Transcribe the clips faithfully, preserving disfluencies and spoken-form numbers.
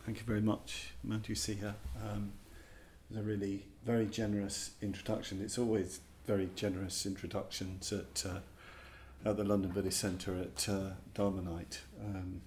Thank you very much, Matthew Siha. Um, it was a really very generous introduction. It's always very generous introductions at uh, at the London Buddhist Centre at uh, Dharma Night. Um,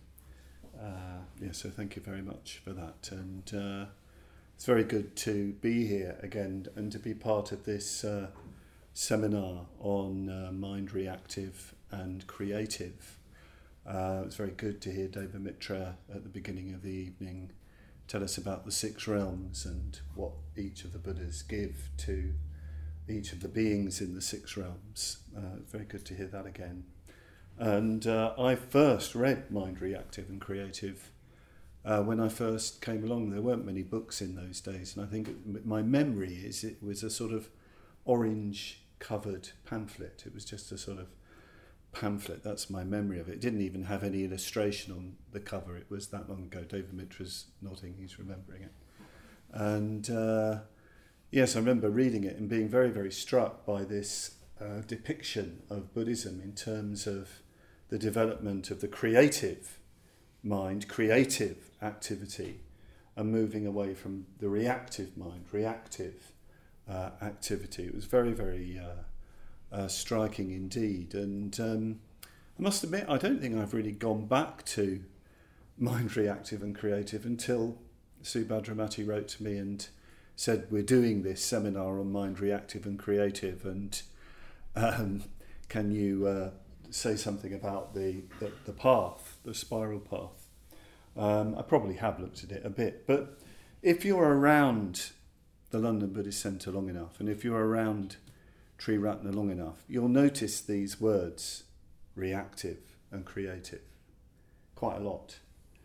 uh, yeah, so thank you very much for that. And uh, it's very good to be here again and to be part of this uh, seminar on uh, mind reactive and creative. Uh, it's very good to hear Deva Mitra at the beginning of the evening tell us about the six realms and what each of the Buddhas give to each of the beings in the six realms. Uh, it's very good to hear that again. And uh, I first read Mind Reactive and Creative uh, when I first came along. There weren't many books in those days, and I think it, my memory is it was a sort of orange covered pamphlet. It was just a sort of pamphlet. That's my memory of it. It didn't even have any illustration on the cover. It was that long ago. David Mitra's nodding, he's remembering it. And uh, yes, I remember reading it and being very, very struck by this uh, depiction of Buddhism in terms of the development of the creative mind, creative activity, and moving away from the reactive mind, reactive uh, activity. It was very, very uh, Uh, striking indeed, and um, I must admit I don't think I've really gone back to Mind Reactive and Creative until Subhadra Mati wrote to me and said we're doing this seminar on Mind Reactive and Creative, and um, can you uh, say something about the, the, the path, the spiral path. Um, I probably have looked at it a bit, but if you're around the London Buddhist Centre long enough, and if you're around Triratna long enough, you'll notice these words, reactive and creative, quite a lot.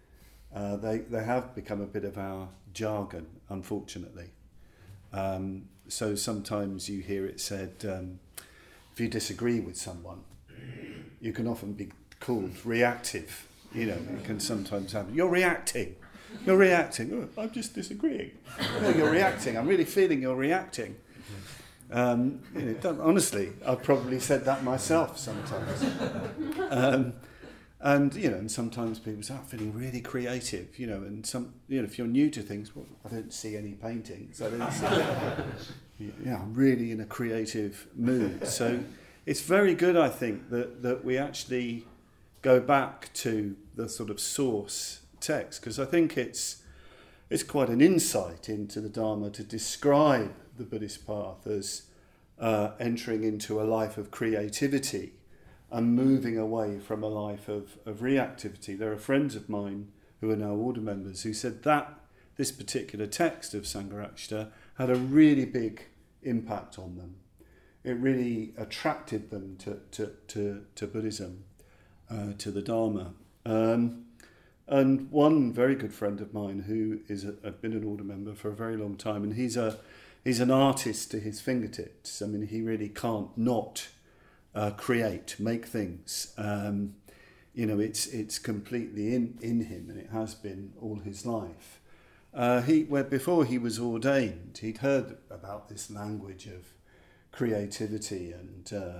Uh, they they have become a bit of our jargon, unfortunately. Um, so sometimes you hear it said, um, if you disagree with someone, you can often be called reactive. You know, it can sometimes happen. You're reacting. You're reacting. Oh, I'm just disagreeing. No, you're reacting. I'm really feeling you're reacting. Um, you know, don't, honestly, I've probably said that myself sometimes. Um, and you know, and sometimes people say, "I'm feeling really creative," you know, and some, you know, if you're new to things, well, I don't see any paintings. I don't see. Yeah, I'm really in a creative mood. So it's very good, I think, that that we actually go back to the sort of source text, because I think it's it's quite an insight into the Dharma to describe the Buddhist path as uh, entering into a life of creativity and moving away from a life of, of reactivity. There are friends of mine who are now order members who said that this particular text of Sangharakshita had a really big impact on them. It really attracted them to, to, to, to Buddhism, uh, to the Dharma. Um, and one very good friend of mine who is a, had been an order member for a very long time, and he's a He's an artist to his fingertips. I mean, he really can't not uh, create, make things. Um, you know, it's it's completely in, in him, and it has been all his life. Uh, he, where before he was ordained, he'd heard about this language of creativity and uh,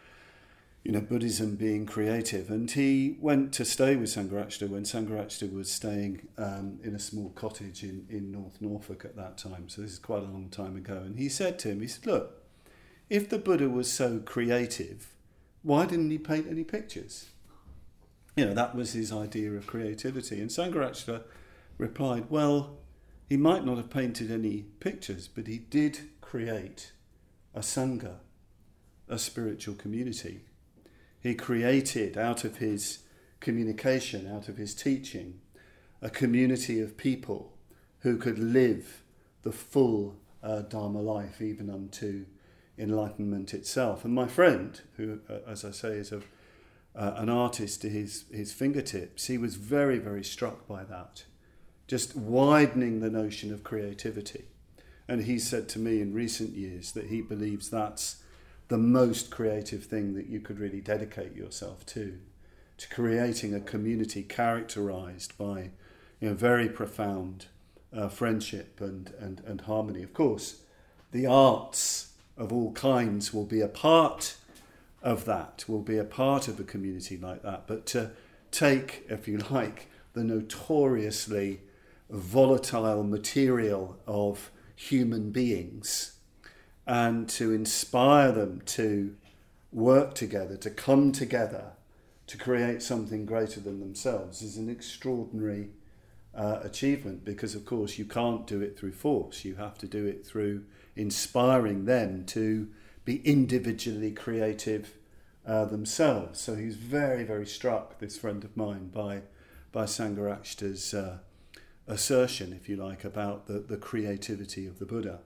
you know, Buddhism being creative, and he went to stay with Sangharakshita when Sangharakshita was staying um, in a small cottage in, in North Norfolk at that time, so this is quite a long time ago, and he said to him, he said, look, if the Buddha was so creative, why didn't he paint any pictures? You know, that was his idea of creativity, and Sangharakshita replied, well, he might not have painted any pictures, but he did create a Sangha, a spiritual community. He created, out of his communication, out of his teaching, a community of people who could live the full uh, Dharma life, even unto enlightenment itself. And my friend, who, uh, as I say, is a, uh, an artist to his, his fingertips, he was very, very struck by that, just widening the notion of creativity. And he said to me in recent years that he believes that's the most creative thing that you could really dedicate yourself to, to creating a community characterized by, you know, very profound uh, friendship and, and, and harmony. Of course, the arts of all kinds will be a part of that, will be a part of a community like that, but to take, if you like, the notoriously volatile material of human beings and to inspire them to work together, to come together, to create something greater than themselves is an extraordinary uh, achievement, because of course you can't do it through force. You have to do it through inspiring them to be individually creative uh, themselves. So he's very, very struck, this friend of mine, by by Sangharakshita's uh, assertion, if you like, about the, the creativity of the Buddha.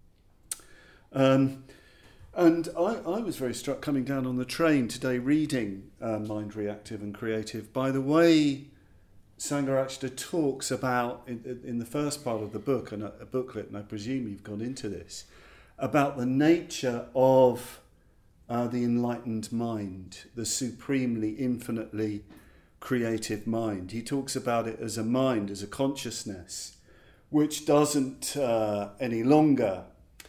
Um, and I, I was very struck coming down on the train today reading uh, Mind Reactive and Creative by the way Sangharakshita talks about, in, in the first part of the book, and a, a booklet, and I presume you've gone into this, about the nature of uh, the enlightened mind, the supremely, infinitely creative mind. He talks about it as a mind, as a consciousness, which doesn't uh, any longer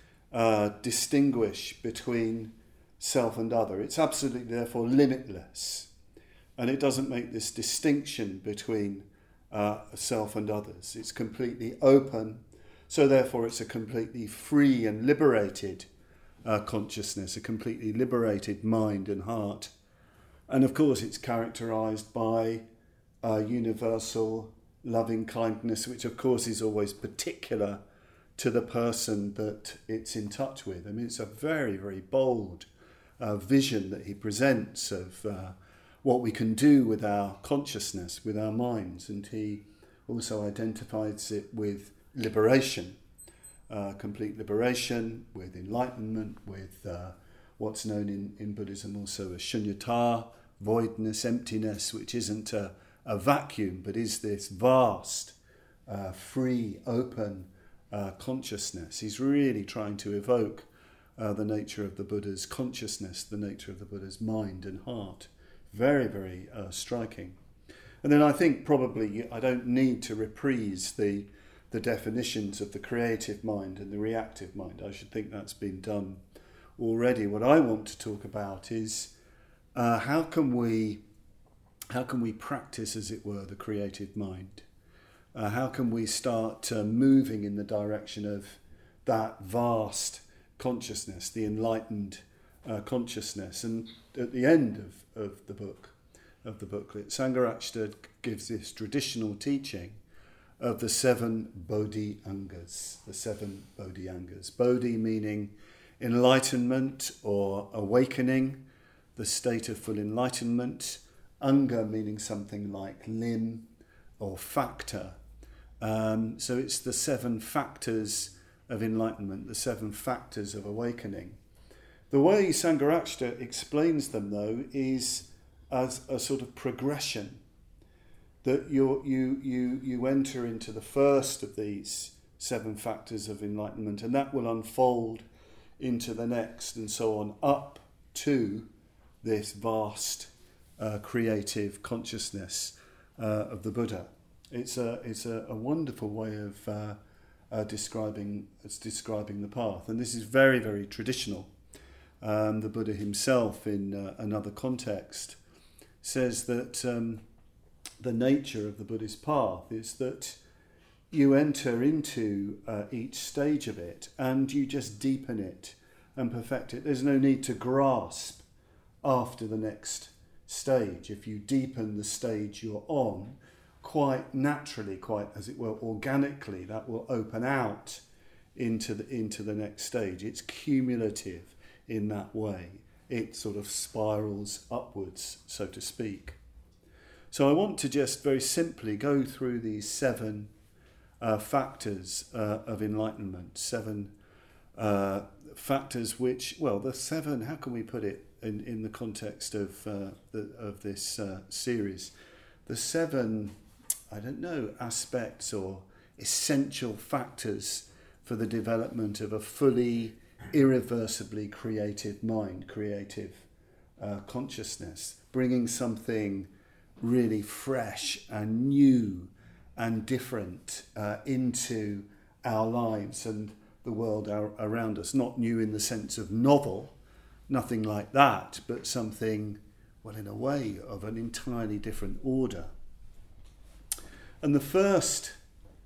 uh, distinguish between self and other. It's absolutely, therefore, limitless. And it doesn't make this distinction between uh, self and others. It's completely open. So therefore it's a completely free and liberated uh, consciousness, a completely liberated mind and heart. And of course it's characterized by uh, universal loving kindness, which of course is always particular to the person that it's in touch with. I mean, it's a very, very bold uh, vision that he presents of uh, what we can do with our consciousness, with our minds. And he also identifies it with liberation, uh, complete liberation, with enlightenment, with uh, what's known in, in Buddhism also as shunyata, voidness, emptiness, which isn't a, a vacuum, but is this vast, uh, free, open uh, consciousness. He's really trying to evoke uh, the nature of the Buddha's consciousness, the nature of the Buddha's mind and heart. Very, very uh, striking. And then I think probably I don't need to reprise the the definitions of the creative mind and the reactive mind. I should think that's been done already. What I want to talk about is uh, how can we how can we practice, as it were, the creative mind? Uh, how can we start uh, moving in the direction of that vast consciousness, the enlightened uh, consciousness? And at the end of, of the book, of the booklet, Sangharakshita gives this traditional teaching of the seven Bodhi-angas, the seven Bodhi-angas. Bodhi meaning enlightenment or awakening, the state of full enlightenment. Anga meaning something like limb or factor. Um, so it's the seven factors of enlightenment, the seven factors of awakening. The way Sangharakshita explains them, though, is as a sort of progression, that you you you you enter into the first of these seven factors of enlightenment, and that will unfold into the next, and so on, up to this vast uh, creative consciousness uh, of the Buddha. It's a it's a, a wonderful way of uh, uh, describing it's describing the path, and this is very, very traditional. Um, the Buddha himself, in uh, another context, says that um, the nature of the Buddhist path is that you enter into uh, each stage of it and you just deepen it and perfect it. There's no need to grasp after the next stage. If you deepen the stage you're on, quite naturally, quite as it were organically, that will open out into the into the next stage. It's cumulative in that way. It sort of spirals upwards, so to speak. So I want to just very simply go through these seven uh, factors uh, of enlightenment, seven uh, factors which, well, the seven, how can we put it in, in the context of, uh, the, of this uh, series? The seven, I don't know, aspects or essential factors for the development of a fully, irreversibly creative mind, creative uh, consciousness, bringing something really fresh and new and different uh, into our lives and the world our, around us. Not new in the sense of novel, nothing like that, but something, well, in a way, of an entirely different order. And the first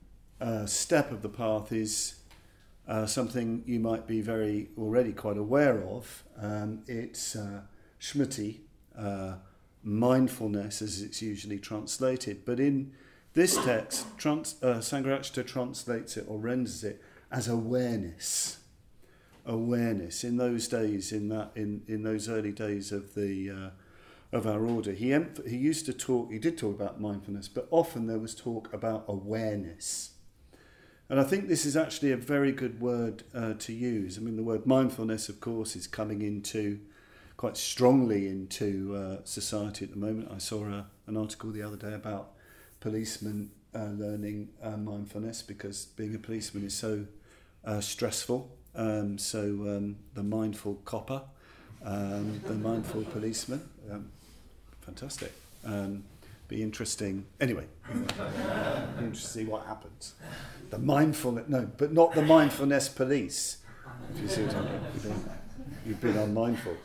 uh, step of the path is uh, something you might be very already quite aware of. Um, it's uh, Shmiti, uh, mindfulness as it's usually translated. But in this text, trans, uh, Sangharakshita translates it or renders it as awareness. Awareness. In those days, in that, in, in those early days of the uh, of our order, he emph- he used to talk. He did talk about mindfulness, but often there was talk about awareness. And I think this is actually a very good word uh, to use. I mean, the word mindfulness, of course, is coming into quite strongly into uh, society at the moment. I saw a, an article the other day about policemen uh, learning uh, mindfulness because being a policeman is so uh, stressful. Um, so um, the mindful copper, um, the mindful policeman, um, fantastic. Um, be interesting. Anyway, be interesting to see what happens. The mindfulness, no, but not the mindfulness police. If you see what I mean, you don't, you've been unmindful.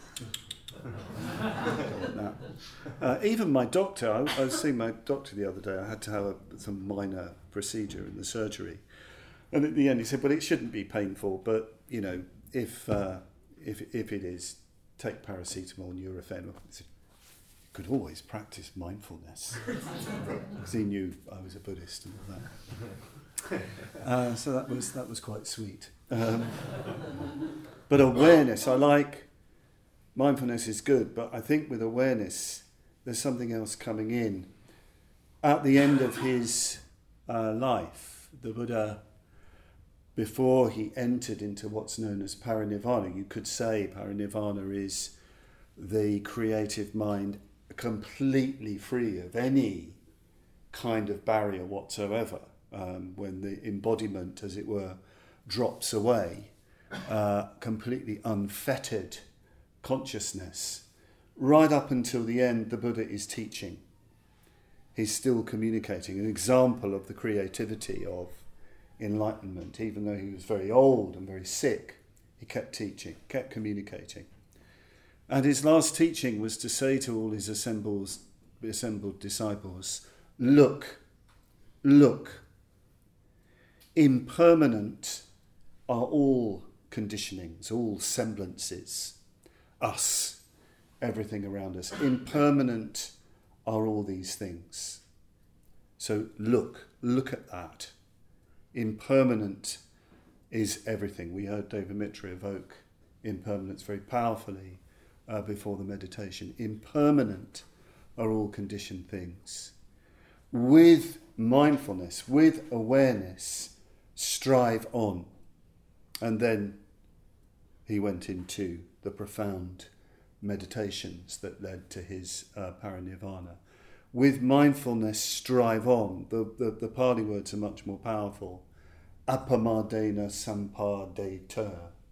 Uh, even my doctor, I, I was seeing my doctor the other day. I had to have a, some minor procedure in the surgery, and at the end he said, "Well, it shouldn't be painful, but you know, if uh, if if it is, take paracetamol and Nurofen." He said, "You could always practice mindfulness," because he knew I was a Buddhist and all that. Uh, so that was that was quite sweet. Um, but awareness, I like. Mindfulness is good, but I think with awareness, there's something else coming in. At the end of his uh, life, the Buddha, before he entered into what's known as parinirvana, you could say parinirvana is the creative mind completely free of any kind of barrier whatsoever, um, when the embodiment, as it were, drops away, uh, completely unfettered consciousness. Right up until the end, the Buddha is teaching. He's still communicating, an example of the creativity of enlightenment. Even though he was very old and very sick, he kept teaching, kept communicating. And his last teaching was to say to all his assembles, assembled disciples, look, look, impermanent are all conditionings, all semblances. Us, everything around us. Impermanent are all these things. So look, look at that. Impermanent is everything. We heard David Mitra evoke impermanence very powerfully uh, before the meditation. Impermanent are all conditioned things. With mindfulness, with awareness, strive on. And then he went into the profound meditations that led to his uh, parinirvana. With mindfulness, strive on. The, the, the Pali words are much more powerful. Apamadena sampadeta.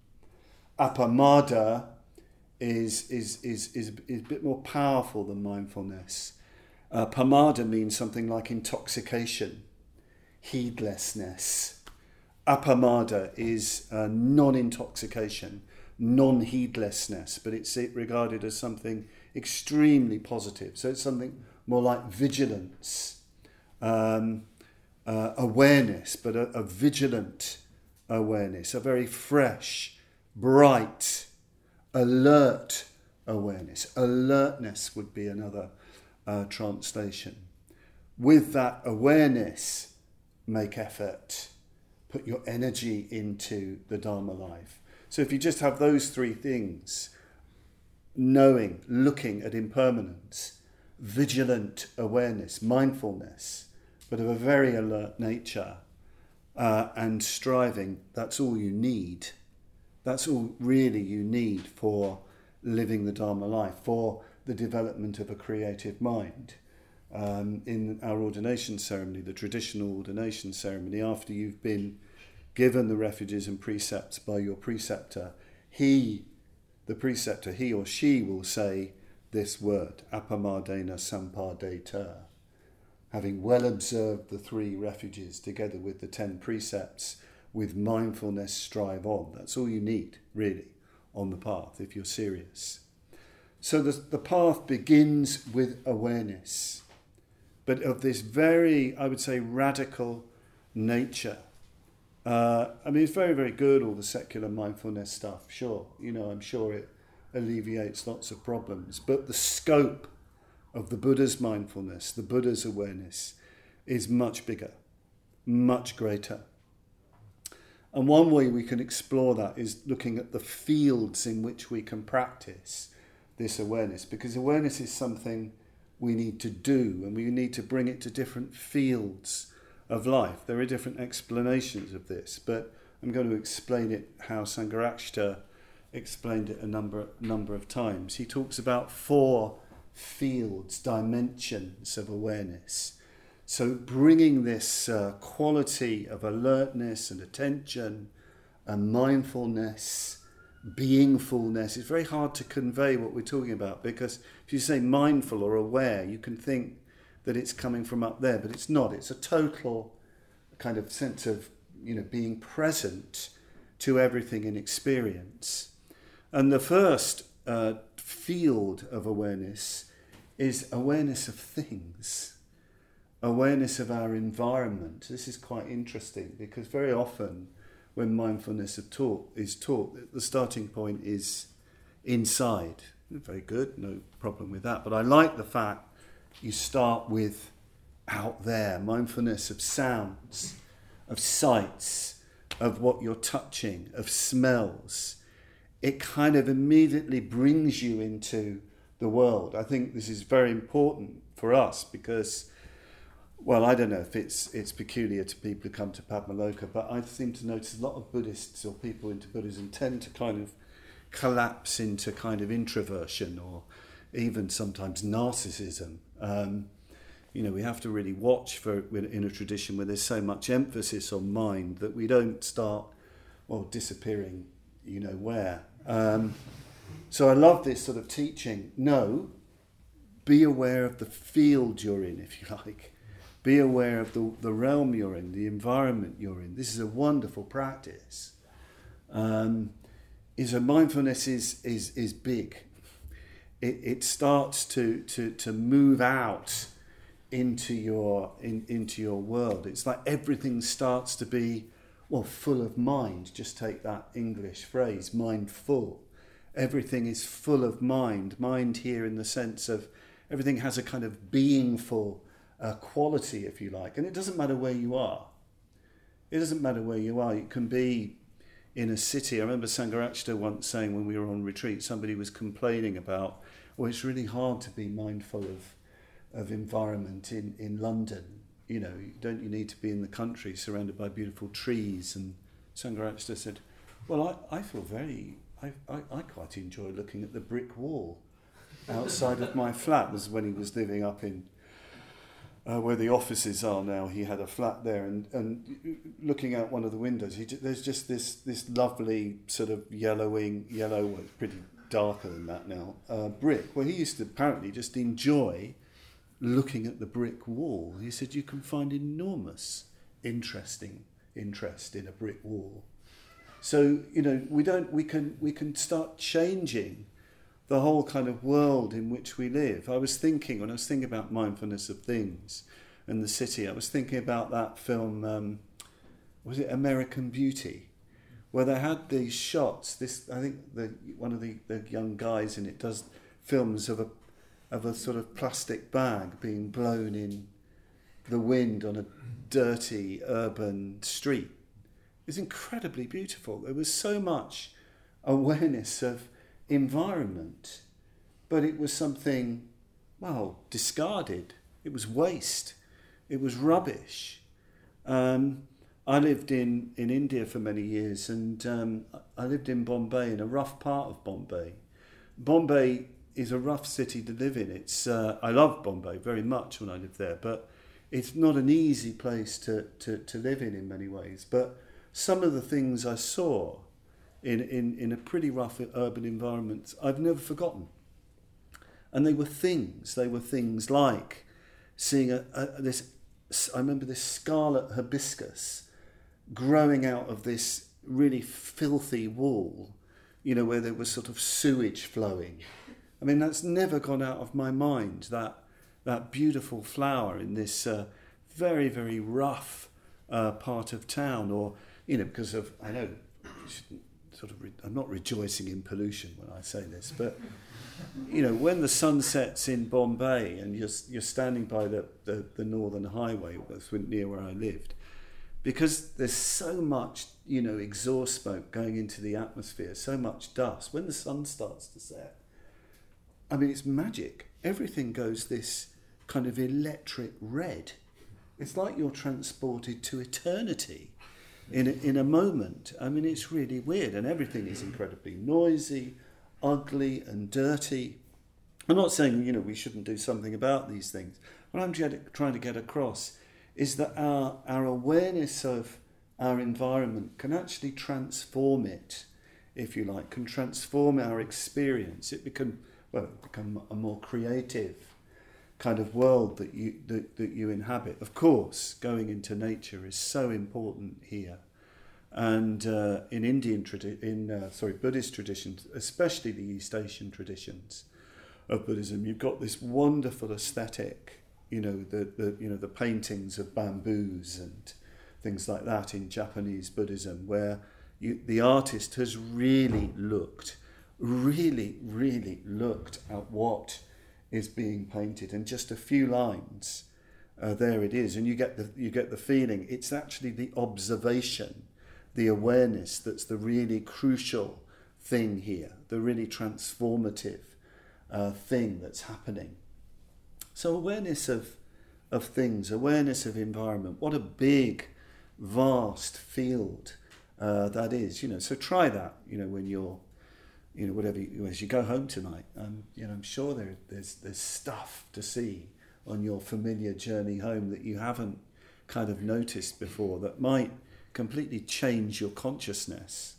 Apamada is, is, is, is, is a bit more powerful than mindfulness. Uh, pamada means something like intoxication, heedlessness. Apamada is uh, non-intoxication, non-heedlessness, but it's regarded as something extremely positive. So it's something more like vigilance, um, uh, awareness, but a, a vigilant awareness, a very fresh, bright, alert awareness. Alertness would be another uh, translation. With that awareness, make effort. Put your energy into the Dharma life. So if you just have those three things, knowing, looking at impermanence, vigilant awareness, mindfulness, but of a very alert nature, uh, and striving, that's all you need. That's all really you need for living the Dharma life, for the development of a creative mind. Um, in our ordination ceremony, the traditional ordination ceremony, after you've been given the refuges and precepts by your preceptor, he, the preceptor, he or she will say this word, apamadena sampadeta. Having well observed the three refuges together with the ten precepts, with mindfulness strive on. That's all you need, really, on the path, if you're serious. So the, the path begins with awareness, but of this very, I would say, radical, nature. Uh, I mean, it's very, very good, all the secular mindfulness stuff, sure. You know, I'm sure it alleviates lots of problems. But the scope of the Buddha's mindfulness, the Buddha's awareness, is much bigger, much greater. And one way we can explore that is looking at the fields in which we can practice this awareness, because awareness is something we need to do, and we need to bring it to different fields of life. There are different explanations of this, but I'm going to explain it how Sangharakshita explained it a number number of times. He talks about four fields, dimensions of awareness. So bringing this uh, quality of alertness and attention and mindfulness, beingfulness, it's very hard to convey what we're talking about, because if you say mindful or aware, you can think that it's coming from up there, but it's not. It's a total kind of sense of, you know, being present to everything in experience. And the first uh, field of awareness is awareness of things, awareness of our environment. This is quite interesting, because very often when mindfulness of taught, is taught, the starting point is inside. Very good, no problem with that. But I like the fact you start with out there, mindfulness of sounds, of sights, of what you're touching, of smells. It kind of immediately brings you into the world. I think this is very important for us because, well, I don't know if it's it's peculiar to people who come to Padmaloka, but I seem to notice a lot of Buddhists or people into Buddhism tend to kind of collapse into kind of introversion or even sometimes narcissism. Um, you know, we have to really watch for in a tradition where there's so much emphasis on mind that we don't start, well, disappearing, you know, where. Um, so I love this sort of teaching. No, be aware of the field you're in, if you like. Be aware of the, the realm you're in, the environment you're in. This is a wonderful practice. Um, is a mindfulness is is is big. It it starts to to to move out into your in, into your world. It's like everything starts to be, well, full of mind. Just take that English phrase, mindful. Everything is full of mind. Mind here in the sense of everything has a kind of beingful uh, quality, if you like. And it doesn't matter where you are. It doesn't matter where you are. You can be in a city. I remember Sangharakshita once saying when we were on retreat, somebody was complaining about, well, it's really hard to be mindful of of environment in, in London. You know, don't you need to be in the country surrounded by beautiful trees? And Sangharakshita said, well, I, I feel very, I, I, I quite enjoy looking at the brick wall outside of my flat. This was when he was living up in uh, where the offices are now. He had a flat there, and, and looking out one of the windows, he, there's just this this lovely sort of yellowing, yellow, well, it's pretty darker than that now, uh, brick. Well, he used to apparently just enjoy looking at the brick wall. He said you can find enormous interesting interest in a brick wall. So, you know, we don't we can we can start changing the whole kind of world in which we live. I was thinking, when I was thinking about mindfulness of things and the city, I was thinking about that film, um, was it American Beauty, where they had these shots. This, I think the one of the, the young guys in it does films of a of a sort of plastic bag being blown in the wind on a dirty urban street. It was incredibly beautiful. There was so much awareness of environment, but it was something, well, discarded. It was waste. It was rubbish. Um, I lived in, in India for many years, and um, I lived in Bombay, in a rough part of Bombay. Bombay is a rough city to live in. It's uh, I loved Bombay very much when I lived there, but it's not an easy place to, to, to live in in many ways. But some of the things I saw in, in, in a pretty rough urban environment, I've never forgotten. And they were things. They were things like seeing a, a, this, I remember this scarlet hibiscus growing out of this really filthy wall, you know, where there was sort of sewage flowing. I mean, that's never gone out of my mind, that that beautiful flower in this uh, very, very rough uh, part of town, or, you know, because of, I know, sort of, re- I'm not rejoicing in pollution when I say this, but, you know, when the sun sets in Bombay and you're, you're standing by the, the, the Northern Highway, that's near where I lived, because there's so much, you know, exhaust smoke going into the atmosphere, so much dust, when the sun starts to set, I mean, it's magic. Everything goes this kind of electric red. It's like you're transported to eternity in a, in a moment. I mean, it's really weird, and everything is incredibly noisy, ugly and dirty. I'm not saying, you know, we shouldn't do something about these things. What I'm trying to get across is that our, our awareness of our environment can actually transform it, if you like, can transform our experience. It become, well, it become a more creative kind of world that you that, that you inhabit. Of course, going into nature is so important here, and uh, in Indian tradi- in uh, sorry Buddhist traditions, especially the East Asian traditions of Buddhism, you've got this wonderful aesthetic. You know, the the you know the paintings of bamboos and things like that in Japanese Buddhism, where you, the artist has really looked, really really looked at what is being painted, and just a few lines, uh, there it is, and you get the you get the feeling it's actually the observation, the awareness that's the really crucial thing here, the really transformative uh, thing that's happening. So awareness of of things, awareness of environment. What a big, vast field uh, that is. You know, so try that. You know, when you're You know, whatever you, as you go home tonight, um, you know, I'm sure there, there's there's stuff to see on your familiar journey home that you haven't kind of noticed before that might completely change your consciousness.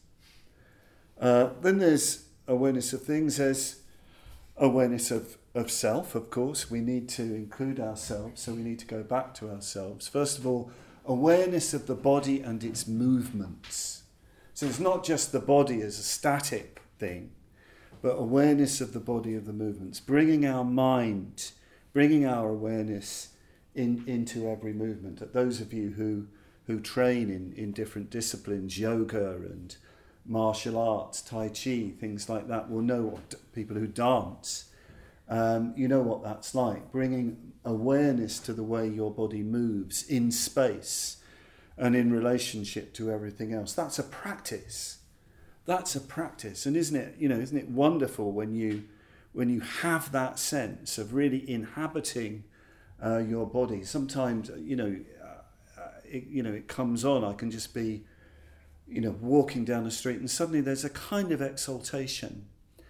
Uh, then there's awareness of things. There's awareness of, of self, of course. We need to include ourselves, so we need to go back to ourselves. First of all, awareness of the body and its movements. So it's not just the body as a static thing, but awareness of the body, of the movements, bringing our mind, bringing our awareness in, into every movement. At those of you who who train in, in different disciplines, yoga and martial arts, tai chi, things like that, will know what people who dance, um, you know what that's like, bringing awareness to the way your body moves in space and in relationship to everything else. That's a practice. That's a practice, and isn't it? You know, isn't it wonderful when you when you have that sense of really inhabiting uh, your body? Sometimes, you know, uh, it, you know, it comes on. I can just be, you know, walking down the street, and suddenly there's a kind of exaltation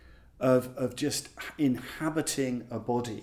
of of just inhabiting a body,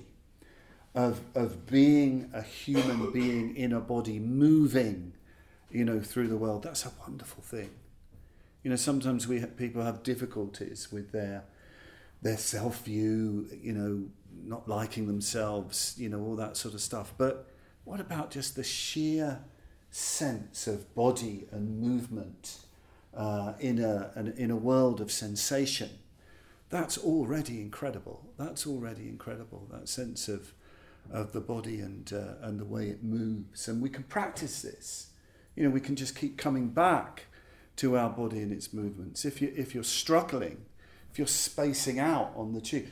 of of being a human being in a body, moving, you know, through the world. That's a wonderful thing. You know, sometimes we have, people have difficulties with their their self-view, you know, not liking themselves, you know, all that sort of stuff. But what about just the sheer sense of body and movement uh, in a an, in a world of sensation? That's already incredible. That's already incredible. That sense of of the body and uh, and the way it moves, and we can practice this. You know, we can just keep coming back to our body and its movements. If you if you're struggling, if you're spacing out on the tube,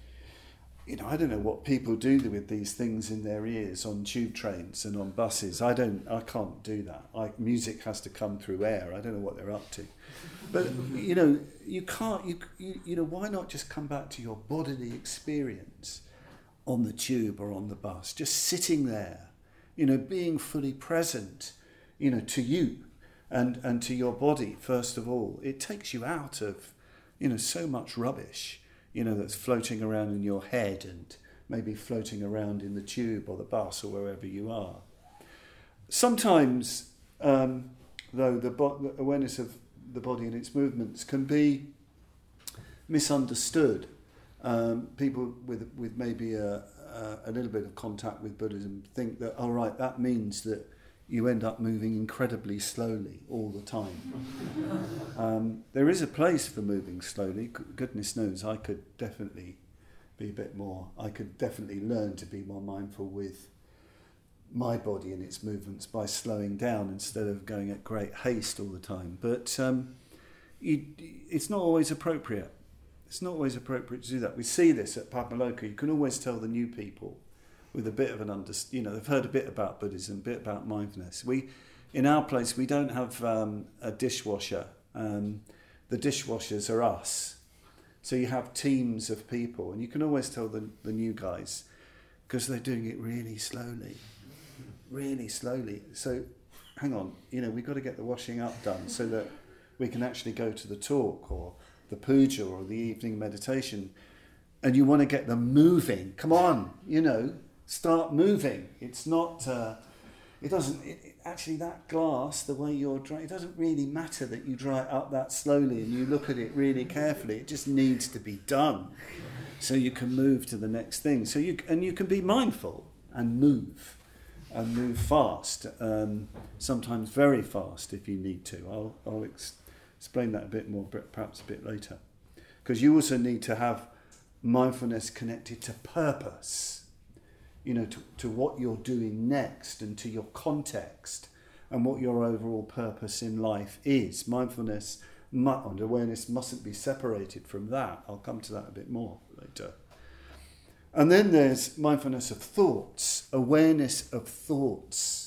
you know, I don't know what people do with these things in their ears on tube trains and on buses. I don't, I can't do that. I, music has to come through air. I don't know what they're up to. But you know, you can't. You you, you know, why not just come back to your bodily experience on the tube or on the bus, just sitting there, you know, being fully present, you know, to you. And and to your body, first of all. It takes you out of, you know, so much rubbish, you know, that's floating around in your head and maybe floating around in the tube or the bus or wherever you are. Sometimes, um, though, the, bo- the awareness of the body and its movements can be misunderstood. Um, people with with maybe a, a, a little bit of contact with Buddhism think that, oh, right, that means that you end up moving incredibly slowly all the time. Um, there is a place for moving slowly. Goodness knows, I could definitely be a bit more, I could definitely learn to be more mindful with my body and its movements by slowing down instead of going at great haste all the time. But um, you, it's not always appropriate. It's not always appropriate to do that. We see this at Papaloka. You can always tell the new people with a bit of an understanding, you know, they've heard a bit about Buddhism, a bit about mindfulness. We, in our place, we don't have um, a dishwasher. Um, the dishwashers are us. So you have teams of people, and you can always tell the, the new guys, because they're doing it really slowly, really slowly. So, hang on, you know, we've got to get the washing up done so that we can actually go to the talk or the puja or the evening meditation. And you want to get them moving. Come on, you know, start moving. It's not, uh, it doesn't, it, it, actually that glass, the way you're drying, it doesn't really matter that you dry it up that slowly and you look at it really carefully. It just needs to be done so you can move to the next thing. So you, and you can be mindful and move. And move fast, um, sometimes very fast if you need to. I'll, I'll ex- explain that a bit more, perhaps a bit later. Because you also need to have mindfulness connected to purpose, you know, to, to what you're doing next and to your context and what your overall purpose in life is. Mindfulness and awareness mustn't be separated from that. I'll come to that a bit more later. And then there's mindfulness of thoughts, awareness of thoughts.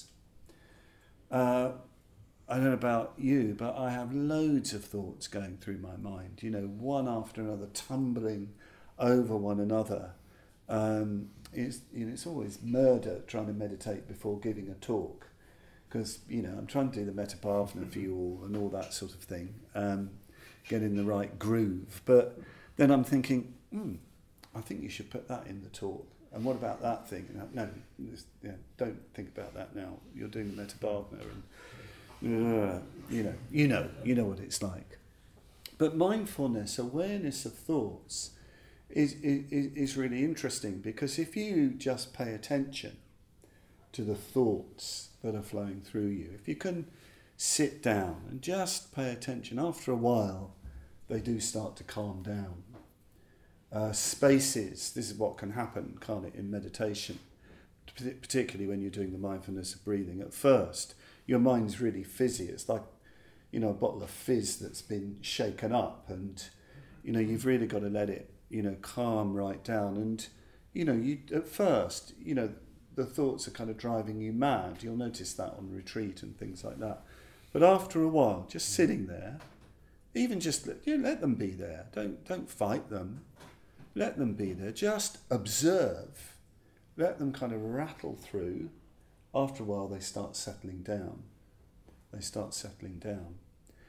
Uh, I don't know about you, but I have loads of thoughts going through my mind, you know, one after another, tumbling over one another. Um, it's, you know, it's always murder trying to meditate before giving a talk, because, you know, I'm trying to do the Metta Bhavana for you all and all that sort of thing, um, get in the right groove. But then I'm thinking, hmm, I think you should put that in the talk. And what about that thing? No, just, yeah, don't think about that now. You're doing the Metta Bhavana, and uh, you know, you know, you know what it's like. But mindfulness, awareness of thoughts, is is is really interesting, because if you just pay attention to the thoughts that are flowing through you, if you can sit down and just pay attention, after a while, they do start to calm down. Uh, spaces, this is what can happen, can't it, in meditation, particularly when you're doing the mindfulness of breathing. At first, your mind's really fizzy. It's like, you know, a bottle of fizz that's been shaken up, and, you know, you've really got to let it, you know, calm right down. And, you know, you at first, you know, the thoughts are kind of driving you mad. You'll notice that on retreat and things like that. But after a while, just sitting there, even just let, you know, let them be there. Don't don't fight them. Let them be there. Just observe. Let them kind of rattle through. After a while, they start settling down. They start settling down.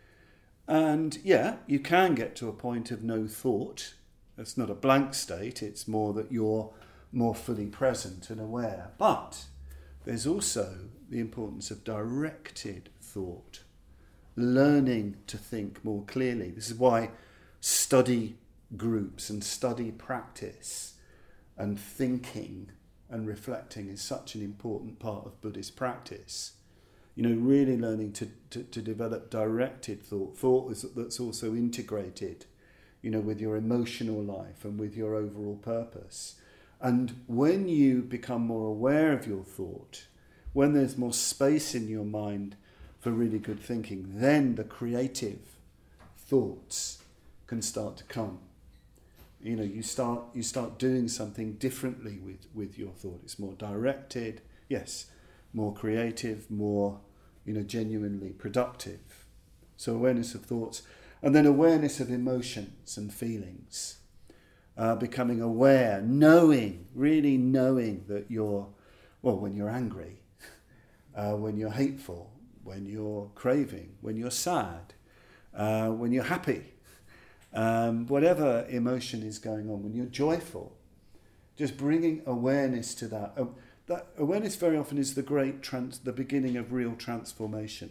And yeah, you can get to a point of no thought. It's not a blank state. It's more that you're more fully present and aware. But there's also the importance of directed thought. Learning to think more clearly. This is why study groups and study practice and thinking and reflecting is such an important part of Buddhist practice. You know, really learning to, to, to develop directed thought, thought that's also integrated, you know, with your emotional life and with your overall purpose. And when you become more aware of your thought, when there's more space in your mind for really good thinking, then the creative thoughts can start to come. You know, you start you start doing something differently with, with your thought. It's more directed, yes, more creative, more, you know, genuinely productive. So awareness of thoughts, and then awareness of emotions and feelings. Uh, becoming aware, knowing, really knowing that you're, well, when you're angry, uh, when you're hateful, when you're craving, when you're sad, uh, when you're happy. Um, whatever emotion is going on, when you're joyful, just bringing awareness to that. Um, that awareness very often is the great trans, the beginning of real transformation.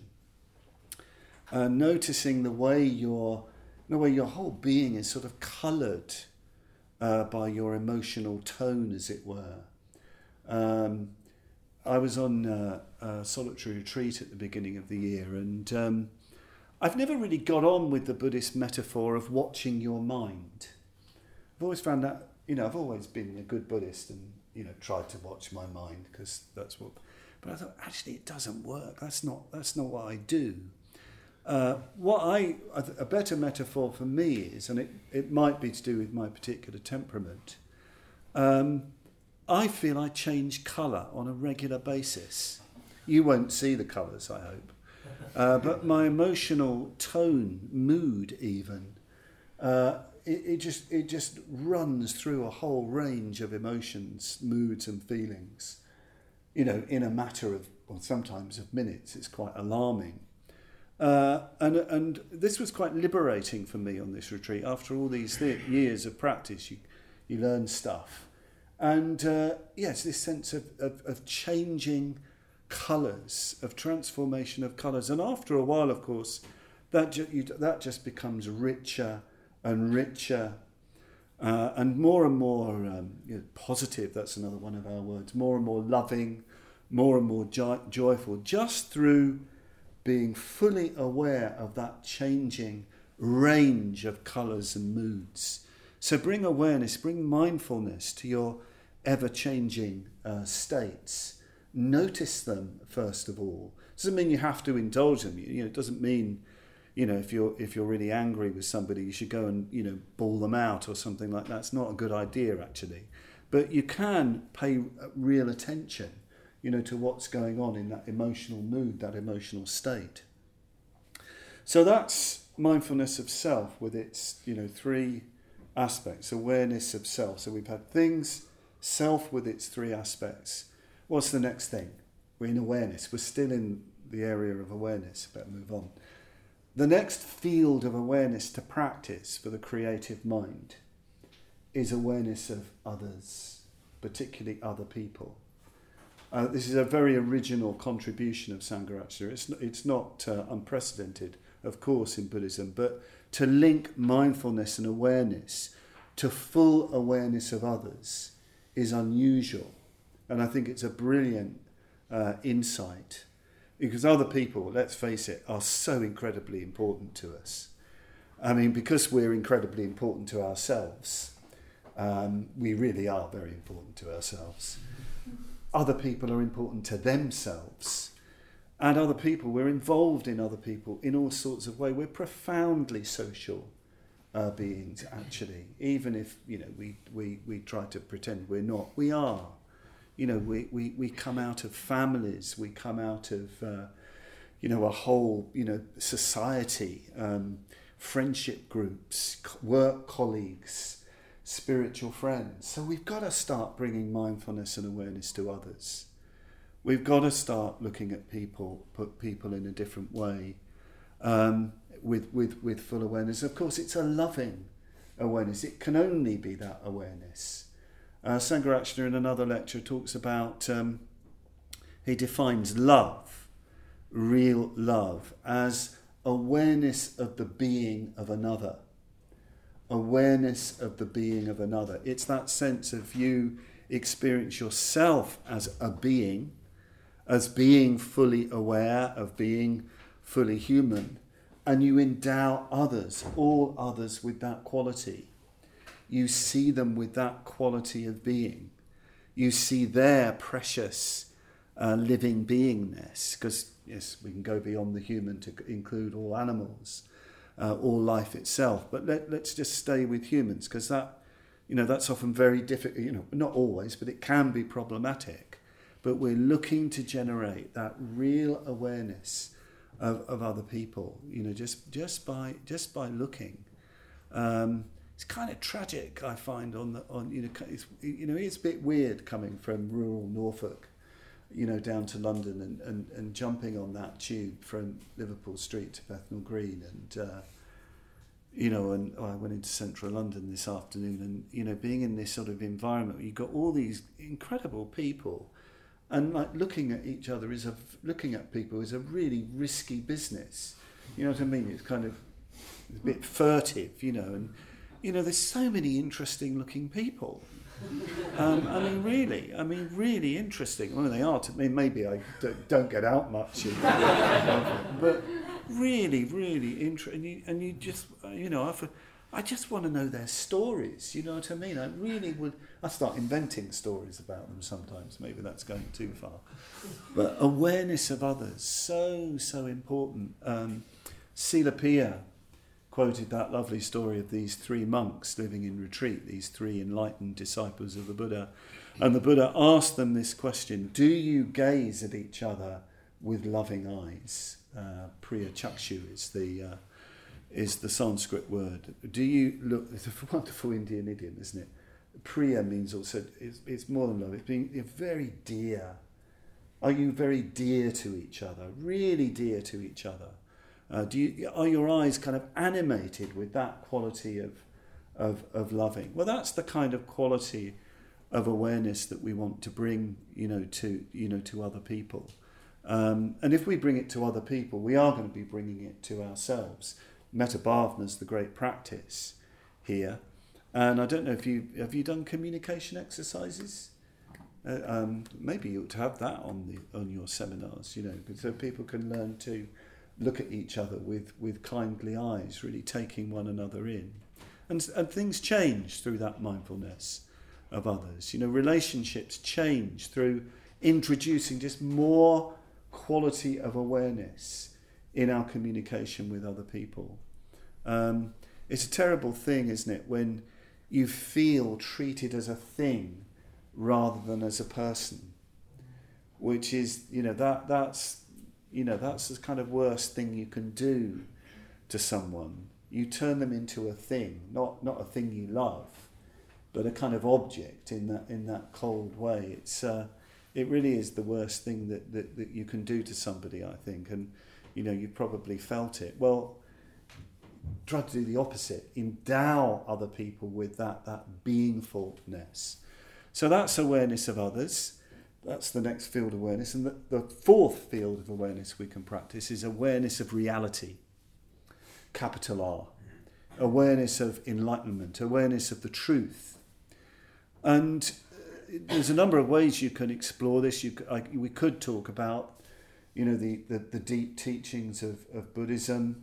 Uh, noticing the way your, the way your whole being is sort of coloured uh, by your emotional tone, as it were. Um, I was on uh, a solitary retreat at the beginning of the year, and um, I've never really got on with the Buddhist metaphor of watching your mind. I've always found that, you know, I've always been a good Buddhist and, you know, tried to watch my mind, because that's what... But I thought, actually, it doesn't work. That's not, that's not what I do. Uh, what I, a better metaphor for me is, and it, it might be to do with my particular temperament, um, I feel I change colour on a regular basis. You won't see the colours, I hope. Uh, but my emotional tone, mood even, uh, it, it just it just runs through a whole range of emotions, moods and feelings, you know, in a matter of, well, sometimes of minutes. It's quite alarming. Uh, and and this was quite liberating for me on this retreat. After all these th- years of practice, you you learn stuff. And uh, yes, this sense of, of, of changing colours, of transformation of colours. And after a while, of course, that, ju- you, that just becomes richer and richer uh, and more and more um, you know, positive. That's another one of our words. More and more loving, more and more jo- joyful, just through being fully aware of that changing range of colours and moods. So bring awareness, bring mindfulness to your ever-changing uh, states. Notice them first of all. Doesn't mean you have to indulge them. You, you know, it doesn't mean, you know, if you're if you're really angry with somebody, you should go and, you know, bawl them out or something like that. It's not a good idea actually. But you can pay real attention, you know, to what's going on in that emotional mood, that emotional state. So that's mindfulness of self with its, you know, three aspects. Awareness of self. So we've had things, self with its three aspects. What's the next thing? We're in awareness. We're still in the area of awareness. Better move on. The next field of awareness to practice for the creative mind is awareness of others, particularly other people. Uh, this is a very original contribution of Sangharakshita. It's not, it's not uh, unprecedented, of course, in Buddhism, but to link mindfulness and awareness to full awareness of others is unusual. And I think it's a brilliant uh, insight, because other people, let's face it, are so incredibly important to us. I mean, because we're incredibly important to ourselves, um, we really are very important to ourselves. Other people are important to themselves. And other people, we're involved in other people in all sorts of ways. We're profoundly social uh, beings, actually. Even if, you know, we, we, we try to pretend we're not. We are. You know, we, we, we come out of families. We come out of, uh, you know, a whole, you know, society, um, friendship groups, work colleagues, spiritual friends. So we've got to start bringing mindfulness and awareness to others. We've got to start looking at people, put people in a different way, um, with, with, with full awareness. Of course, it's a loving awareness. It can only be that awareness. Uh, Sangharakshita in another lecture talks about, um, he defines love, real love, as awareness of the being of another. Awareness of the being of another. It's that sense of you experience yourself as a being, as being fully aware of being fully human, and you endow others, all others, with that quality. You see them with that quality of being. You see their precious uh, living beingness, because yes, we can go beyond the human to include all animals, uh, all life itself. But let, let's just stay with humans, because that, you know, that's often very difficult. You know, not always, but it can be problematic. But we're looking to generate that real awareness of, of other people. You know, just just by just by looking. Um, It's kind of tragic, I find, on the on you know it's, you know it's a bit weird coming from rural Norfolk, you know, down to London and, and, and jumping on that tube from Liverpool Street to Bethnal Green, and uh, you know, and oh, I went into central London this afternoon, and you know, being in this sort of environment where you've got all these incredible people, and like looking at each other is a looking at people is a really risky business. You know what I mean? It's kind of it's a bit furtive, you know, and. You know, there's so many interesting looking people. Um, I mean, really, I mean, really interesting. Well, they are to me. Maybe I don't, don't get out much, you know, but really, really interesting. And you, and you just, you know, I've, I just want to know their stories, you know what I mean? I really would. I start inventing stories about them sometimes, maybe that's going too far. But awareness of others, so, so important. Um, Sila Pia quoted that lovely story of these three monks living in retreat, these three enlightened disciples of the Buddha. And the Buddha asked them this question: do you gaze at each other with loving eyes? Uh, Priya Chakshu is the uh, is the Sanskrit word. Do you look? It's a wonderful Indian idiom, isn't it? Priya means also it's, it's more than love. It's being you're very dear. Are you very dear to each other? Really dear to each other? Uh, do you are your eyes kind of animated with that quality of of of loving? Well, that's the kind of quality of awareness that we want to bring, you know, to you know to other people. Um, and if we bring it to other people, we are going to be bringing it to ourselves. Metta Bhavana's the great practice here. And I don't know if you have you done communication exercises. Uh, um, maybe you ought to have that on the on your seminars, you know, so people can learn to look at each other with, with kindly eyes, really taking one another in, and and things change through that mindfulness of others. You know, relationships change through introducing just more quality of awareness in our communication with other people. Um, it's a terrible thing, isn't it, when you feel treated as a thing rather than as a person, which is, you know, that that's, you know, that's the kind of worst thing you can do to someone. You turn them into a thing, not not a thing you love, but a kind of object in that in that cold way. It's uh, it really is the worst thing that, that, that you can do to somebody, I think, and you know, you've probably felt it. Well, try to do the opposite. Endow other people with that, that beingfulness. So that's awareness of others. That's the next field of awareness. And the, the fourth field of awareness we can practice is awareness of reality, capital R. Awareness of enlightenment, awareness of the truth. And there's a number of ways you can explore this. You, I, we could talk about you know, the, the, the deep teachings of, of Buddhism.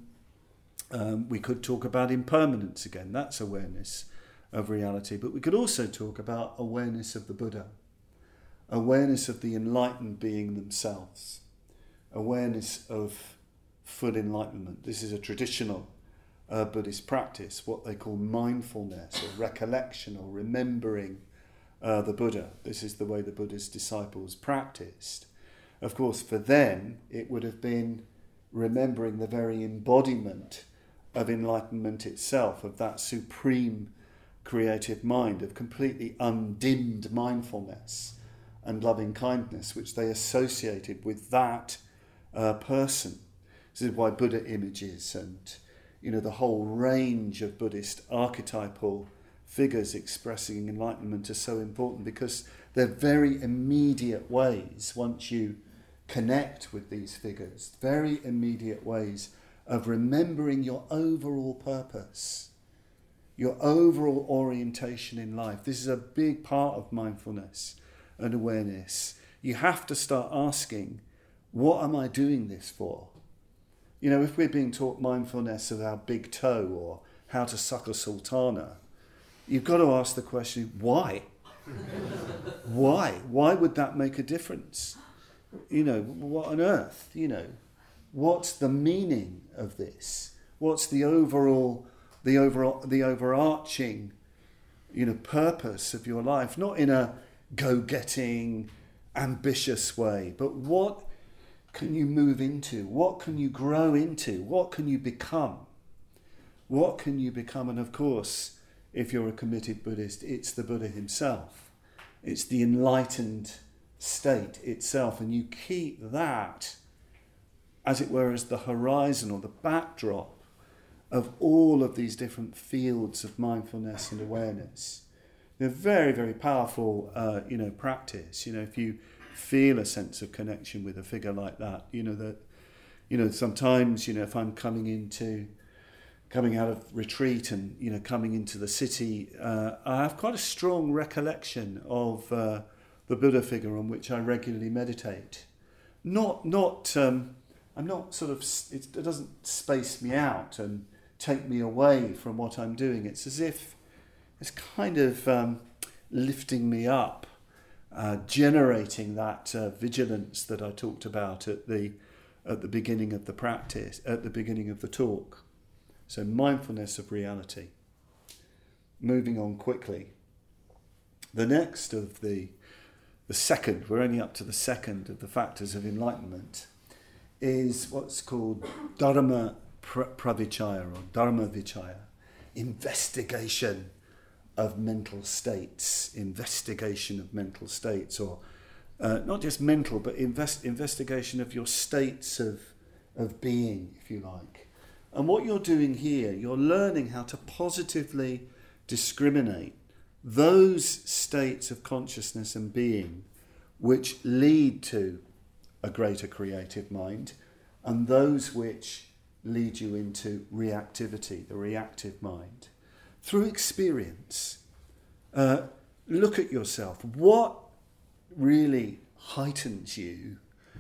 Um, we could talk about impermanence again. That's awareness of reality. But we could also talk about awareness of the Buddha, awareness of the enlightened being themselves, awareness of full enlightenment. This is a traditional uh, Buddhist practice, what they call mindfulness or recollection or remembering uh, the Buddha. This is the way the Buddha's disciples practiced. Of course, for them, it would have been remembering the very embodiment of enlightenment itself, of that supreme creative mind, of completely undimmed mindfulness and loving kindness, which they associated with that uh, person. This is why Buddha images and, you know, the whole range of Buddhist archetypal figures expressing enlightenment are so important, because they're very immediate ways, once you connect with these figures, very immediate ways of remembering your overall purpose, your overall orientation in life. This is a big part of mindfulness and awareness. You have to start asking, what am I doing this for? You know, if we're being taught mindfulness of our big toe or how to suck a sultana, you've got to ask the question, why? Why? Why would that make a difference? You know, what on earth, you know, what's the meaning of this? What's the overall, the overall, the overarching, you know, purpose of your life? Not in a go-getting, ambitious way, but what can you move into? What can you grow into? What can you become? What can you become? And of course, if you're a committed Buddhist, it's the Buddha himself. It's the enlightened state itself, and you keep that, as it were, as the horizon or the backdrop of all of these different fields of mindfulness and awareness. They're very, very powerful, uh, you know, practice. You know, if you feel a sense of connection with a figure like that, you know that, you know, sometimes, you know, if I'm coming into, coming out of retreat and you know coming into the city, uh, I have quite a strong recollection of Uh, the Buddha figure on which I regularly meditate. Not, not, um, I'm not sort of, it, it doesn't space me out and take me away from what I'm doing. It's as if it's kind of um, lifting me up, uh, generating that uh, vigilance that I talked about at the at the beginning of the practice, at the beginning of the talk. So mindfulness of reality. Moving on quickly. The next of the the second, we're only up to the second of the factors of enlightenment, is what's called Dharma Pravichaya or Dharma Vichaya, investigation of mental states, investigation of mental states, or uh, not just mental, but invest, investigation of your states of, of being, if you like. And what you're doing here, you're learning how to positively discriminate those states of consciousness and being which lead to a greater creative mind, and those which lead you into reactivity, the reactive mind. Through experience, uh, look at yourself. What really heightens you?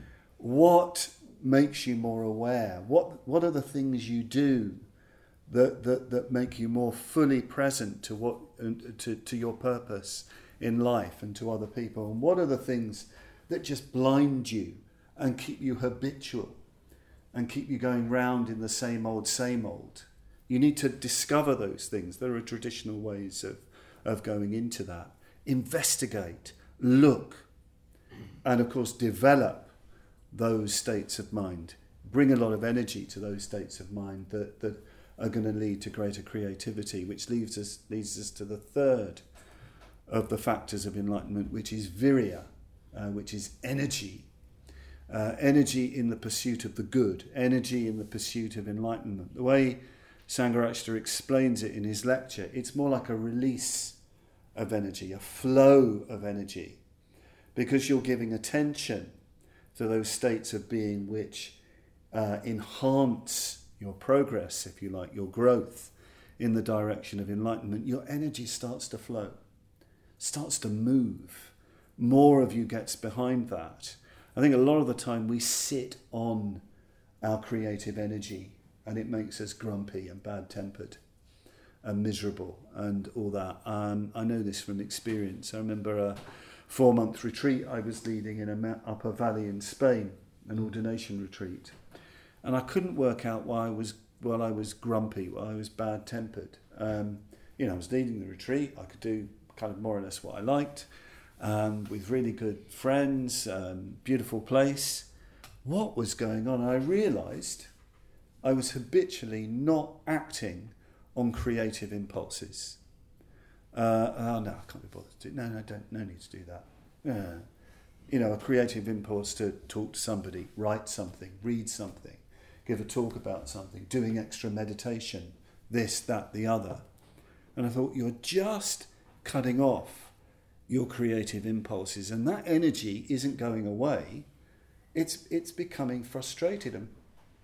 What makes you more aware? What what are the things you do that that, that make you more fully present to what to, to your purpose in life and to other people? And what are the things that just blind you and keep you habitual and keep you going round in the same old, same old? You need to discover those things. There are traditional ways of, of going into that. Investigate, look, and of course develop those states of mind. Bring a lot of energy to those states of mind that, that are going to lead to greater creativity, which leads us, leads us to the third of the factors of enlightenment, which is virya, uh, which is energy. Uh, energy in the pursuit of the good, energy in the pursuit of enlightenment. The way Sangharakshita explains it in his lecture, it's more like a release of energy, a flow of energy, because you're giving attention to those states of being which uh, enhance your progress, if you like, your growth in the direction of enlightenment. Your energy starts to flow, starts to move. More of you gets behind that. I think a lot of the time we sit on our creative energy and it makes us grumpy and bad-tempered and miserable and all that. Um, I know this from experience. I remember a four-month retreat I was leading in a upper valley in Spain, an ordination retreat. And I couldn't work out why I was, well, I was grumpy, why I was bad-tempered. Um, you know, I was leading the retreat. I could do kind of more or less what I liked. Um, with really good friends, um, beautiful place. What was going on? And I realised I was habitually not acting on creative impulses. Uh, oh no, I can't be bothered to do. No, no, don't. No need to do that. Yeah. You know, a creative impulse to talk to somebody, write something, read something, give a talk about something, doing extra meditation, this, that, the other. And I thought, you're just cutting off your creative impulses, and that energy isn't going away. It's it's becoming frustrated and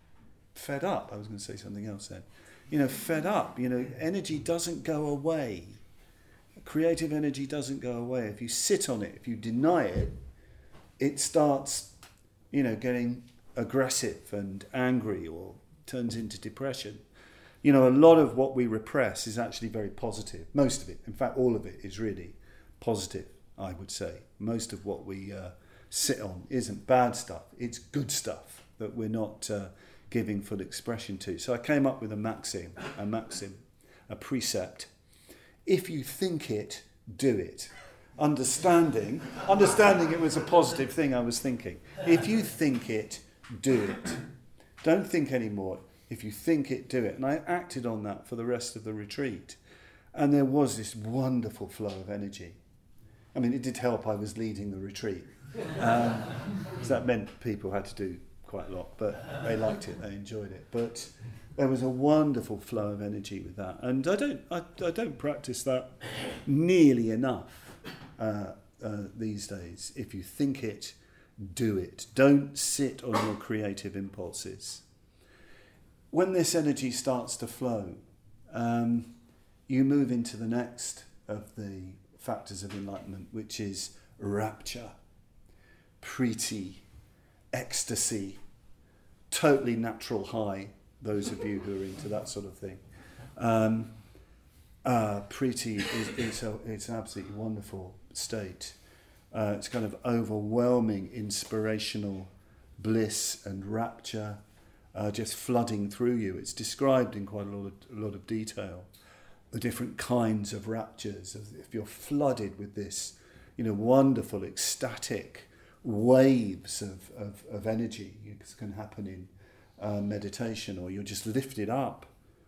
fed up. I was going to say something else then. You know, fed up. You know, energy doesn't go away. Creative energy doesn't go away. If you sit on it, if you deny it, it starts, you know, getting aggressive and angry or turns into depression. You know, a lot of what we repress is actually very positive. Most of it, in fact, all of it is really positive, I would say. Most of what we uh, sit on isn't bad stuff. It's good stuff that we're not uh, giving full expression to. So I came up with a maxim, a maxim, a precept. If you think it, do it. Understanding, understanding it was a positive thing I was thinking. If you think it, do it. Don't think anymore. If you think it, do it. And I acted on that for the rest of the retreat. And there was this wonderful flow of energy. I mean, it did help I was leading the retreat. Um, so that meant people had to do quite a lot, but they liked it, they enjoyed it. But there was a wonderful flow of energy with that. And I don't I, I don't practice that nearly enough uh, uh, these days. If you think it, do it. Don't sit on your creative impulses. When this energy starts to flow, um, you move into the next of the factors of enlightenment, which is rapture, preeti, ecstasy, totally natural high, those of you who are into that sort of thing. Um, uh, Priti is, is a, it's an absolutely wonderful state. Uh, it's kind of overwhelming, inspirational bliss and rapture, uh, just flooding through you. It's described in quite a lot of, a lot of detail, the different kinds of raptures. If you're flooded with this, you know, wonderful, ecstatic waves of, of, of energy, this can happen in uh, meditation, or you're just lifted up.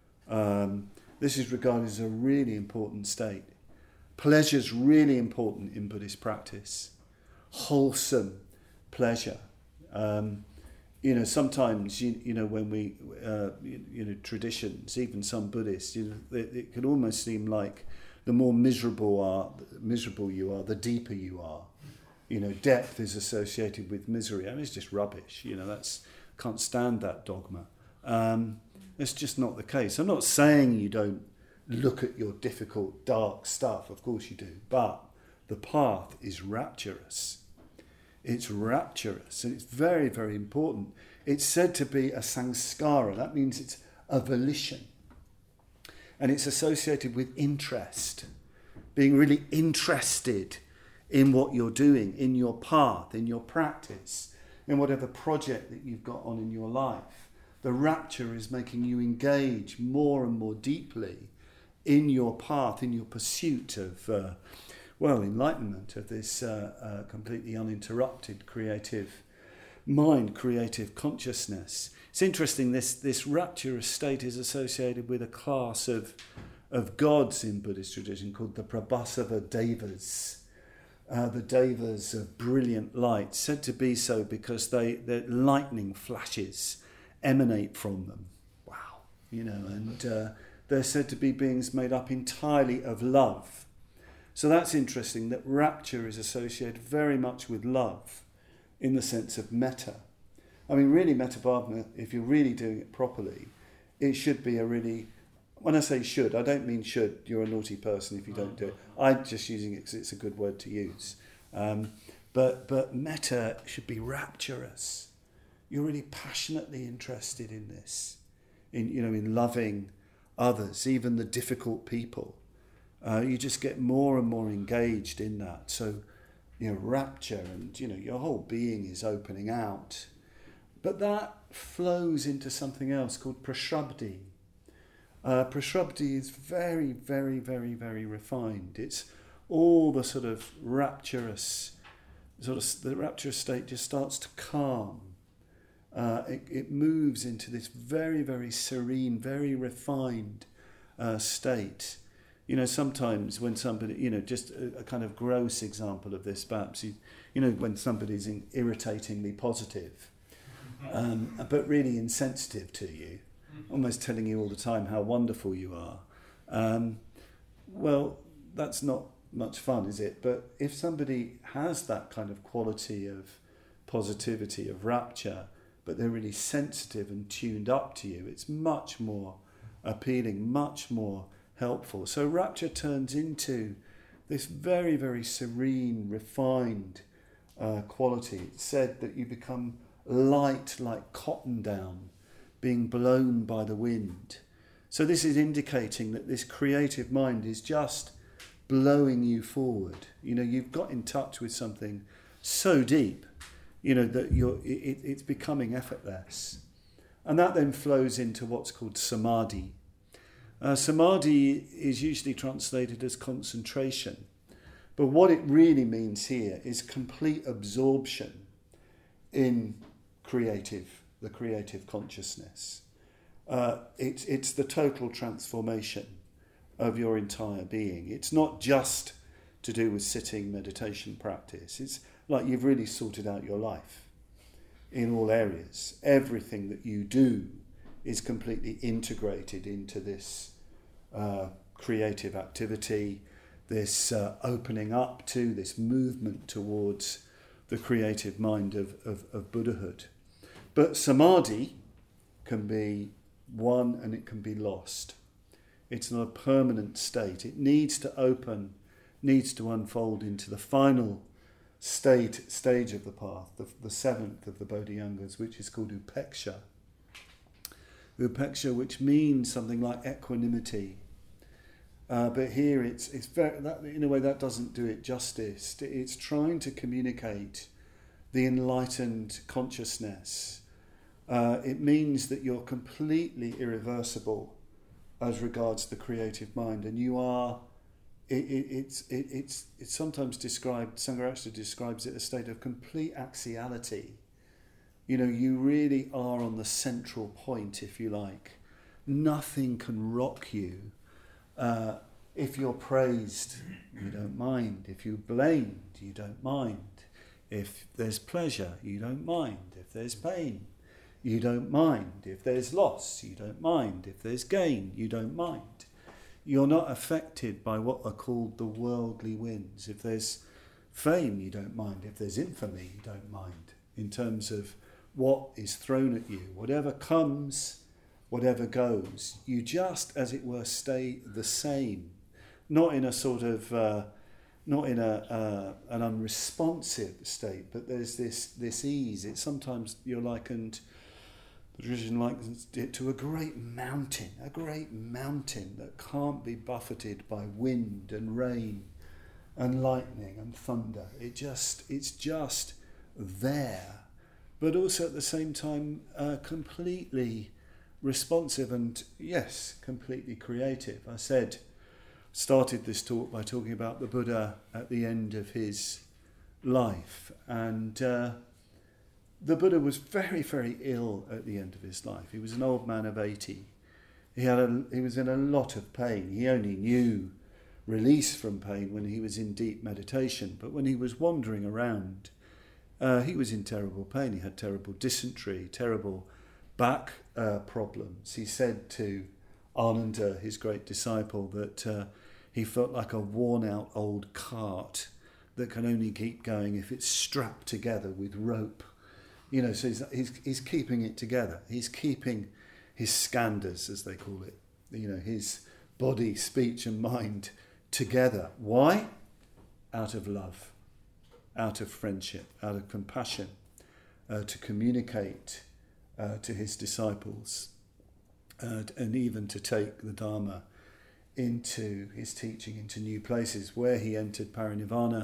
Um, this is regarded as a really important state. Pleasure's really important in Buddhist practice. Wholesome pleasure. Um, you know, sometimes, you, you know, when we, uh, you, you know, traditions, even some Buddhists, you know, it, it can almost seem like the more miserable are, miserable you are, the deeper you are. You know, depth is associated with misery. I mean, it's just rubbish. You know, that's, can't stand that dogma. Um, it's just not the case. I'm not saying you don't look at your difficult, dark stuff. Of course you do. But the path is rapturous. It's rapturous, and it's very, very important. It's said to be a samskara. That means it's a volition. And it's associated with interest, being really interested in what you're doing, in your path, in your practice, in whatever project that you've got on in your life. The rapture is making you engage more and more deeply in your path, in your pursuit of, uh, well, enlightenment, of this uh, uh, completely uninterrupted creative mind, creative consciousness. It's interesting, this, this rapturous state is associated with a class of, of gods in Buddhist tradition called the Prabhasava Devas. Uh, the Devas of brilliant light, said to be so because they the lightning flashes emanate from them. Wow, you know, and uh, they're said to be beings made up entirely of love. So that's interesting, that rapture is associated very much with love in the sense of metta. I mean, really, metta bhavana, if you're really doing it properly, it should be a really, when I say should, I don't mean should, you're a naughty person if you don't do it. I'm just using it because it's a good word to use. Um, but but metta should be rapturous. You're really passionately interested in this, in you know, in loving others, even the difficult people. Uh, you just get more and more engaged in that. So, you know, rapture, and you know, your whole being is opening out. But that flows into something else called prashrabdi. Uh, prashrabdi is very, very, very, very refined. It's all the sort of rapturous, sort of the rapturous state just starts to calm. Uh, it, it moves into this very, very serene, very refined uh, state. You know, sometimes when somebody, you know, just a, a kind of gross example of this, perhaps, you, you know, when somebody's in, irritatingly positive, um, but really insensitive to you, almost telling you all the time how wonderful you are. Um, well, that's not much fun, is it? But if somebody has that kind of quality of positivity, of rapture, but they're really sensitive and tuned up to you, it's much more appealing, much more helpful. So rapture turns into this very, very serene, refined uh, quality. It's said that you become light like cotton down, being blown by the wind. So this is indicating that this creative mind is just blowing you forward. You know, you've got in touch with something so deep, you know, that you're it, it's becoming effortless. And that then flows into what's called samadhi. Uh, samadhi is usually translated as concentration. But what it really means here is complete absorption in creative the creative consciousness. Uh, it's it's the total transformation of your entire being. It's not just to do with sitting meditation practice. It's like you've really sorted out your life in all areas. Everything that you do is completely integrated into this uh, creative activity, this uh, opening up to, this movement towards the creative mind of, of, of Buddhahood. But samadhi can be won and it can be lost. It's not a permanent state. It needs to open, needs to unfold into the final state, stage of the path, the, the seventh of the Bodhisangas, which is called upeksha. upeksha, which means something like equanimity. Uh, but here it's it's very that, in a way that doesn't do it justice. It's trying to communicate the enlightened consciousness. Uh, it means that you're completely irreversible as regards the creative mind, and you are. It, it, it's it, it's it's sometimes described. Sangharakshita describes it as a state of complete axiality. You know, you really are on the central point, if you like. Nothing can rock you. Uh, if you're praised, you don't mind. If you're blamed, you don't mind. If there's pleasure, you don't mind. If there's pain, you don't mind. If there's loss, you don't mind. If there's gain, you don't mind. You're not affected by what are called the worldly winds. If there's fame, you don't mind. If there's infamy, you don't mind. In terms of what is thrown at you, whatever comes, whatever goes, you just, as it were, stay the same. Not in a sort of, uh, not in a uh, an unresponsive state, but there's this this ease. It's sometimes you're likened, the tradition likens it to a great mountain, a great mountain that can't be buffeted by wind and rain and lightning and thunder. It just, it's just there, but also at the same time uh, completely responsive and, yes, completely creative. I said, started this talk by talking about the Buddha at the end of his life, and uh, the Buddha was very, very ill at the end of his life. He was an old man of eighty. He had a, he was in a lot of pain. He only knew release from pain when he was in deep meditation, but when he was wandering around, uh, he was in terrible pain. He had terrible dysentery, terrible back uh, problems. He said to Ananda, his great disciple, that uh, he felt like a worn-out old cart that can only keep going if it's strapped together with rope. You know, so he's, he's, he's keeping it together. He's keeping his skandhas, as they call it, you know, his body, speech and mind together. Why? Out of love, out of friendship, out of compassion, uh, to communicate uh, to his disciples, uh, and even to take the Dharma into his teaching, into new places. Where he entered parinirvana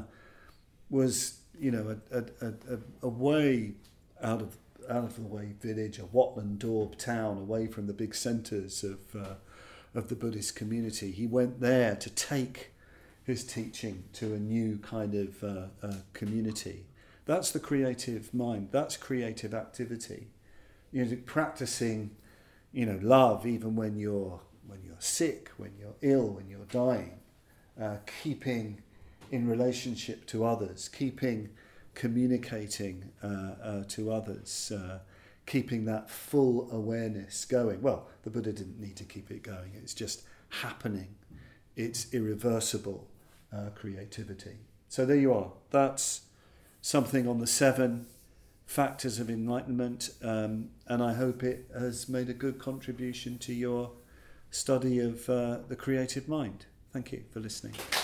was, you know, a, a, a, a way out of out of the way village, a Watland Daub town, away from the big centres of uh, of the Buddhist community. He went there to take his teaching to a new kind of uh, uh, community. That's the creative mind. That's creative activity. You know, practicing, you know, love even when you're when you're sick, when you're ill, when you're dying. Uh, keeping in relationship to others, keeping communicating uh, uh, to others, uh, keeping that full awareness going. Well, the Buddha didn't need to keep it going. It's just happening. It's irreversible uh, creativity. So there you are. That's something on the seven factors of enlightenment, um, and I hope it has made a good contribution to your study of uh, the creative mind. Thank you for listening.